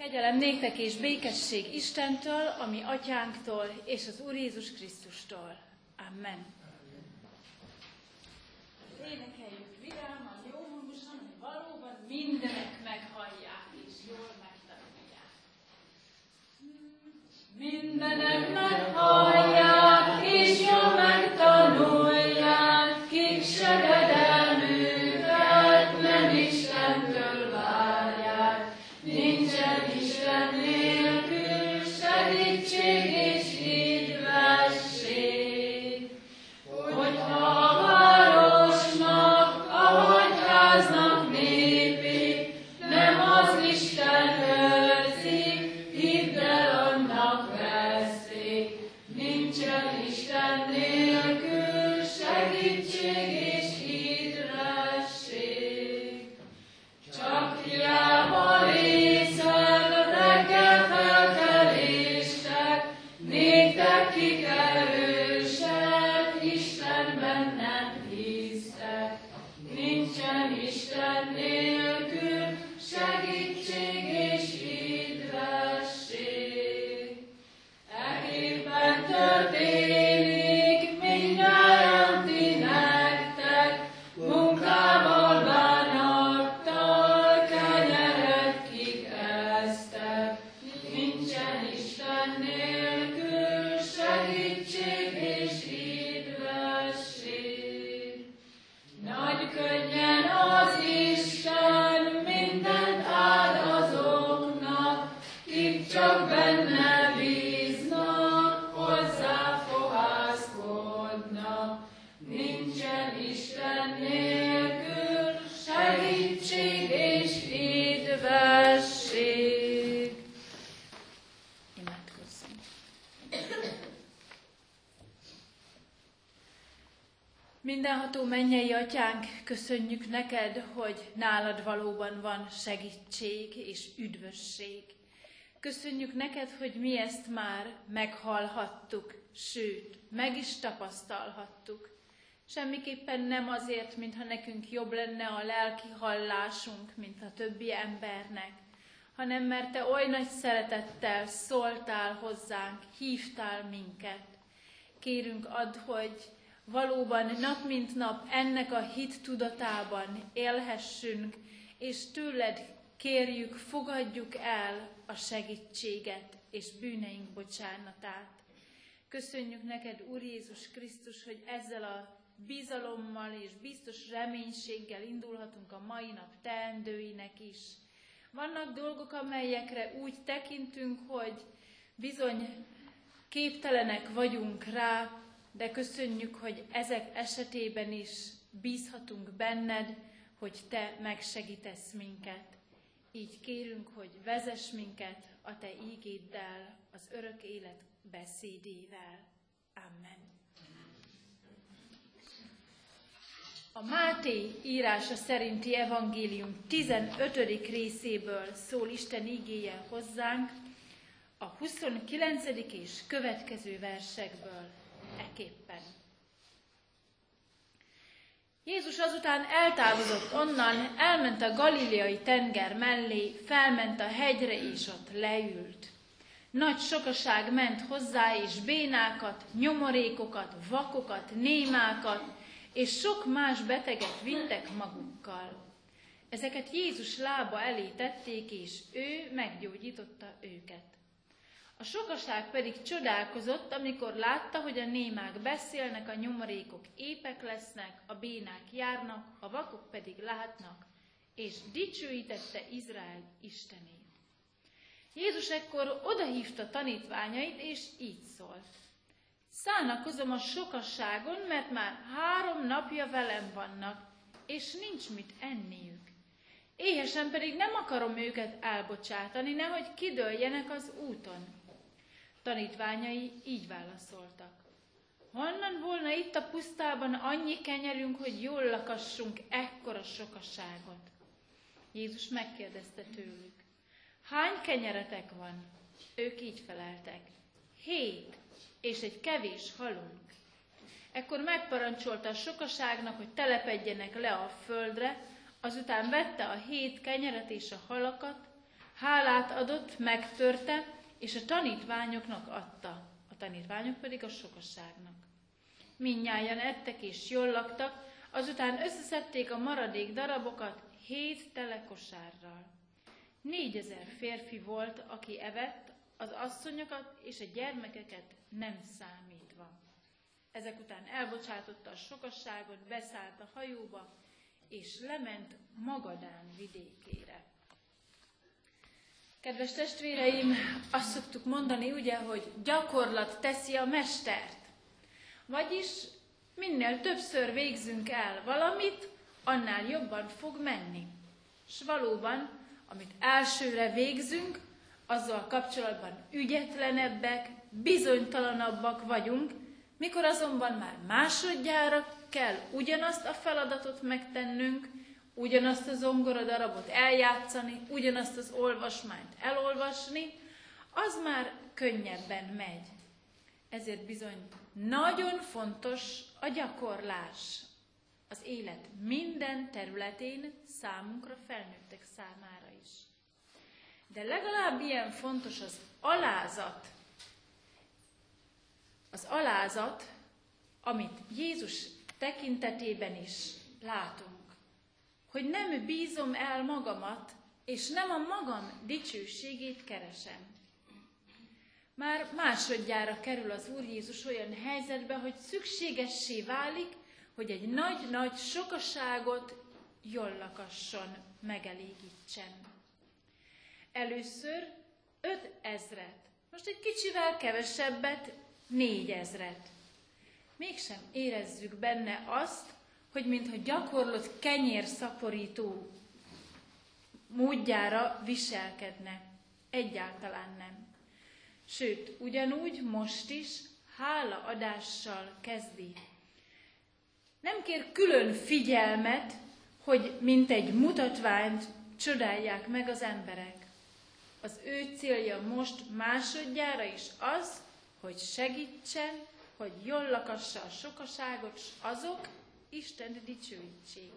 Kegyelem néktek és békesség Istentől, a mi atyánktól és az Úr Jézus Krisztustól. Amen. Énekeljük vidáman, jó hangosan, hogy valóban mindenek meghallják és jól megtanulják. Mindenek meghallják és jól megtanulják, kik segedelmüket nem Istentől várják. Nincsen Isten nélkül segítség és hídvesség, hogyha a városnak, ahogy háznak népi, nem az Isten őrzi, hidd el, annak veszik. Nincsen Isten nélkül segítség és hídvesség. Csak hiába reggel felkeléstek, néktek kik erősek, Istenben nem hisztek. Nincsen Isten nélkül segítség és hídvesség. Ekképpen történik mindnyájan ti nektek, munkával bánattal kenyeret kik esztek. Nincsen Isten nélkül segítség és hídvesség. Nagy könnyen az Isten mindent ad azoknak, kik csak benne bíznak, hozzá fohászkodnak. Nincsen Isten nélkül segítség és hídvesség. Imádkozzunk. Mindenható mennyei atyánk, köszönjük neked, hogy nálad valóban van segítség és üdvösség. Köszönjük neked, hogy mi ezt már meghallhattuk, sőt, meg is tapasztalhattuk. Semmiképpen nem azért, mintha nekünk jobb lenne a lelki hallásunk, mint a többi embernek, hanem mert te oly nagy szeretettel szóltál hozzánk, hívtál minket. Kérünk, add, hogy valóban nap mint nap ennek a hit tudatában élhessünk, és tőled kérjük, fogadjuk el a segítséget és bűneink bocsánatát. Köszönjük neked, Úr Jézus Krisztus, hogy ezzel a bizalommal és biztos reménységgel indulhatunk a mai nap teendőinek is. Vannak dolgok, amelyekre úgy tekintünk, hogy bizony képtelenek vagyunk rá, de köszönjük, hogy ezek esetében is bízhatunk benned, hogy te megsegítesz minket. Így kérünk, hogy vezess minket a te ígéddel, az örök élet beszédével. Amen. A Máté írása szerinti evangélium 15. részéből szól Isten igéje hozzánk, a 29. és következő versekből eképpen. Jézus azután eltávozott onnan, elment a galileai tenger mellé, felment a hegyre és ott leült. Nagy sokaság ment hozzá, és bénákat, nyomorékokat, vakokat, némákat, és sok más beteget vittek magukkal. Ezeket Jézus lába elé tették, és ő meggyógyította őket. A sokaság pedig csodálkozott, amikor látta, hogy a némák beszélnek, a nyomorékok épek lesznek, a bénák járnak, a vakok pedig látnak, és dicsőítette Izrael Istenét. Jézus ekkor odahívta tanítványait, és így szólt. Szánakozom a sokasságon, mert már 3 napja velem vannak, és nincs mit enniük. Éhesen pedig nem akarom őket elbocsátani, nehogy kidőljenek az úton. Tanítványai így válaszoltak. Honnan volna itt a pusztában annyi kenyerünk, hogy jól lakassunk ekkora sokaságot? Jézus megkérdezte tőlük. Hány kenyeretek van? Ők így feleltek. 7, és egy kevés halunk. Ekkor megparancsolta a sokaságnak, hogy telepedjenek le a földre, azután vette a 7 kenyeret és a halakat, Hálát adott, megtörte, és a tanítványoknak adta. A tanítványok pedig a sokaságnak. Mindnyájan ettek és jól laktak, azután összeszedték a maradék darabokat 7 tele kosárral. 4000 férfi volt, aki evett, az asszonyokat és a gyermekeket nem számítva. Ezek után elbocsátotta a sokasságot, beszállt a hajóba, és lement Magadán vidékére. Kedves testvéreim, azt szoktuk mondani, ugye, hogy gyakorlat teszi a mestert. Vagyis minél többször végzünk el valamit, annál jobban fog menni. És valóban, amit elsőre végzünk, azzal kapcsolatban ügyetlenebbek, bizonytalanabbak vagyunk, mikor azonban már másodjára kell ugyanazt a feladatot megtennünk, ugyanazt a zongoradarabot eljátszani, ugyanazt az olvasmányt elolvasni, az már könnyebben megy. Ezért bizony nagyon fontos a gyakorlás az élet minden területén számunkra, felnőttek számára is. De legalább ilyen fontos az alázat. Az alázat, amit Jézus tekintetében is látunk. Hogy nem bízom el magamat, és nem a magam dicsőségét keresem. Már másodjára kerül az Úr Jézus olyan helyzetbe, hogy szükségessé válik, hogy egy nagy-nagy sokaságot jól lakasson, megelégítsen. Először 5000, most egy kicsivel kevesebbet, 4000. Mégsem érezzük benne azt, hogy mintha gyakorlott kenyérszaporító módjára viselkedne. Egyáltalán nem. Sőt, ugyanúgy most is hálaadással kezdi. Nem kér külön figyelmet, hogy mint egy mutatványt csodálják meg az emberek. Az ő célja most másodjára is az, hogy segítsen, hogy jól lakassa a sokaságot, s azok Istent dicsőítsék.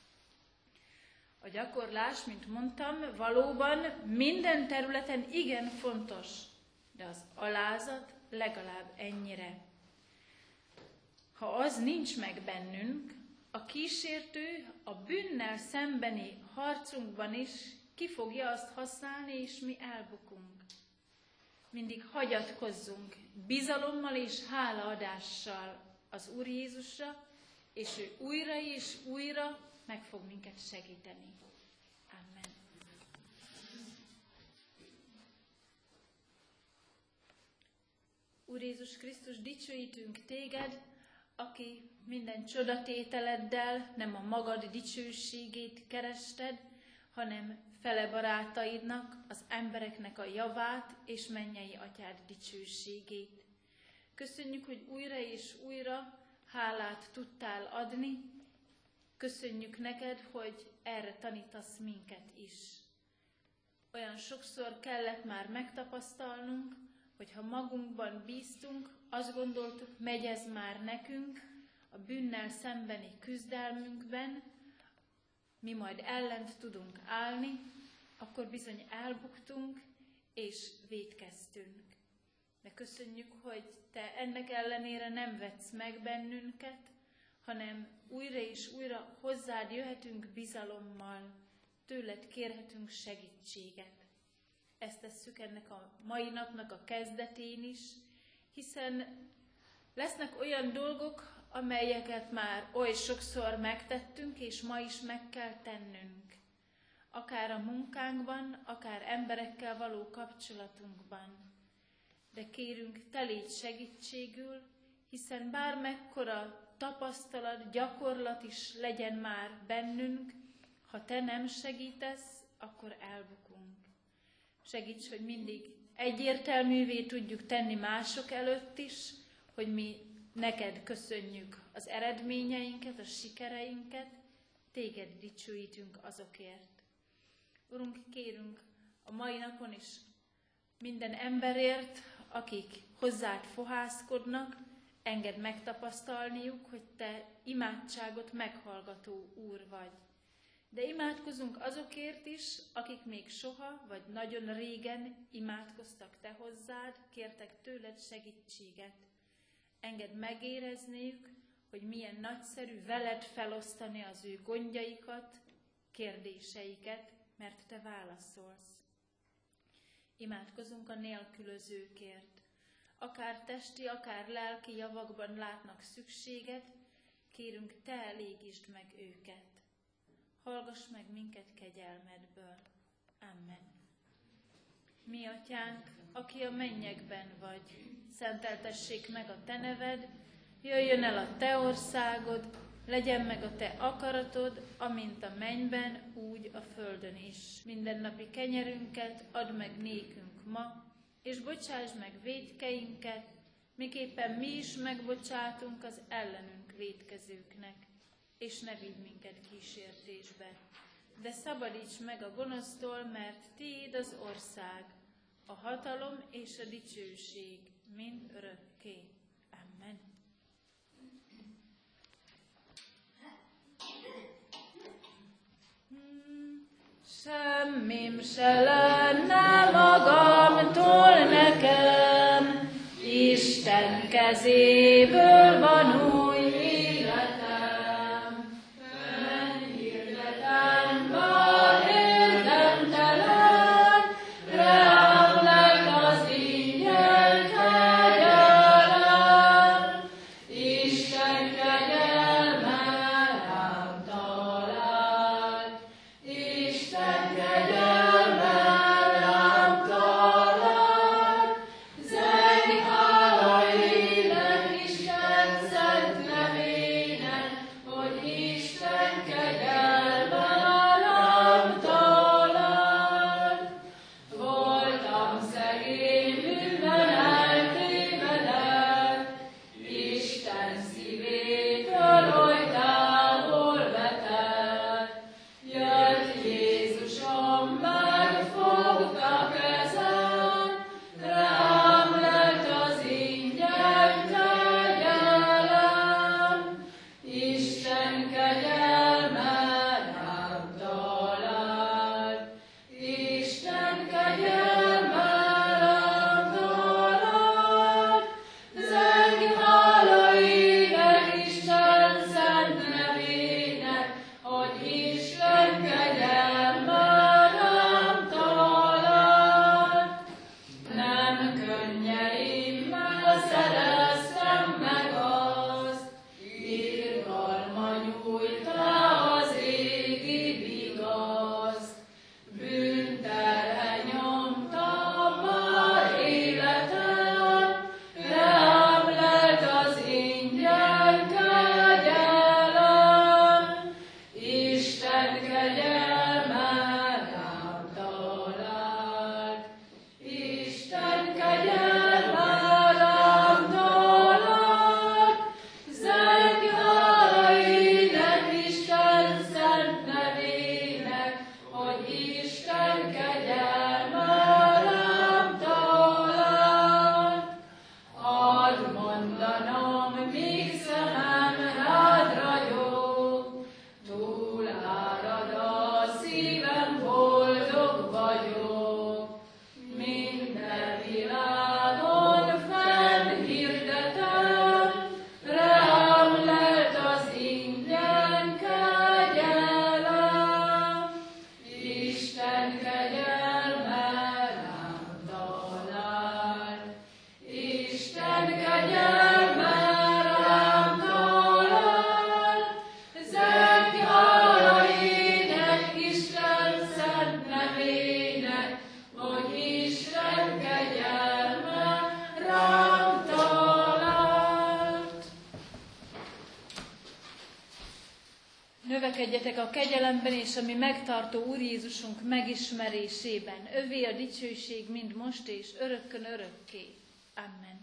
A gyakorlás, mint mondtam, valóban minden területen igen fontos, de az alázat legalább ennyire. Ha az nincs meg bennünk, a kísértő a bűnnel szembeni harcunkban is ki fogja azt használni, és mi elbukunk. Mindig hagyatkozzunk bizalommal és hálaadással az Úr Jézusra, és ő újra és újra meg fog minket segíteni. Amen. Úr Jézus Krisztus, dicsőítünk téged, aki minden csodatételeddel nem a magad dicsőségét kerested, hanem fele barátaidnak, az embereknek a javát és mennyei atyád dicsőségét. Köszönjük, hogy újra és újra hálát tudtál adni. Köszönjük neked, hogy erre tanítasz minket is. Olyan sokszor kellett már megtapasztalnunk, hogy ha magunkban bíztunk, azt gondoltuk, megy ez már nekünk, a bűnnel szembeni küzdelmünkben, mi majd ellent tudunk állni, akkor bizony elbuktunk és vétkeztünk. De köszönjük, hogy te ennek ellenére nem vetsz meg bennünket, hanem újra és újra hozzád jöhetünk bizalommal, tőled kérhetünk segítséget. Ezt tesszük ennek a mai napnak a kezdetén is, hiszen lesznek olyan dolgok, amelyeket már oly sokszor megtettünk, és ma is meg kell tennünk. Akár a munkánkban, akár emberekkel való kapcsolatunkban. De kérünk, te légy segítségül, hiszen bármekkora tapasztalat, gyakorlat is legyen már bennünk, ha te nem segítesz, akkor elbukunk. Segíts, hogy mindig egyértelművé tudjuk tenni mások előtt is, hogy mi neked köszönjük az eredményeinket, a sikereinket, téged dicsőítünk azokért. Urunk, kérünk a mai napon is minden emberért, akik hozzád fohászkodnak, engedd megtapasztalniuk, hogy te imádságot meghallgató Úr vagy. De imádkozunk azokért is, akik még soha vagy nagyon régen imádkoztak te hozzád, kértek tőled segítséget. Engedd megérezniük, hogy milyen nagyszerű veled felosztani az ő gondjaikat, kérdéseiket, mert te válaszolsz. Imádkozunk a nélkülözőkért. Akár testi, akár lelki javakban látnak szükséget, kérünk, te elégítsd meg őket. Hallgass meg minket kegyelmedből. Amen. Mi atyánk, aki a mennyekben vagy, szenteltessék meg a te neved, jöjjön el a te országod, legyen meg a te akaratod, amint a mennyben, úgy a földön is. Mindennapi kenyerünket add meg nékünk ma, és bocsáss meg vétkeinket, miképpen mi is megbocsátunk az ellenünk vétkezőknek. És ne vigy minket kísértésbe, de szabadíts meg a gonosztól, mert tiéd az ország, a hatalom és a dicsőség mind örökké. Amen. Semmim se lenne magamtól nekem, Isten kezéből van új életem. Fennhirdetem bár érdemtelen, rám lett az ingyen kegyelem. Isten kegyelme rám talált, Isten kegyelme rám talált. Zeng hála ének Isten szent nevének, hogy Isten kegyelme rám talált. Voltam szegény, bűnben eltévedett, Isten szívétől oly távol vetett. Jött Jézusom, megfogta kezem, rám lett az ingyen kegyelem. Isten kegyelme rám talált, Isten kegyelme rám talált. Zeng hála ének Isten szent nevének, hogy Isten kegyelme rám talált. Nem könnyeimmel szereztem meg azt, irgalma nyújt rá az égi vigaszt. Bűnterhe nyomta már életem, rám lett az ingyen kegyelem. Isten kegyelme rám talált, Isten kegyelme rám talált. Zeng hála ének Isten szent nevének, hogy Isten kegyelme rám talált. Hadd mondanom, míg szemem rád ragyog, túl árad a szívem, boldog vagyok. Minden világon fennhirdetem, rám lett az ingyen kegyelem. Isten kegyelme rám talált, Isten kegyelme rám talált. Zeng hála ének Isten szent nevének, hogy Isten kegyelme rám talált. Növekedjetek a kegyelemben és a mi megtartó Úr Jézusunk megismerésében. Övé a dicsőség mind most és örökkön örökké. Amen.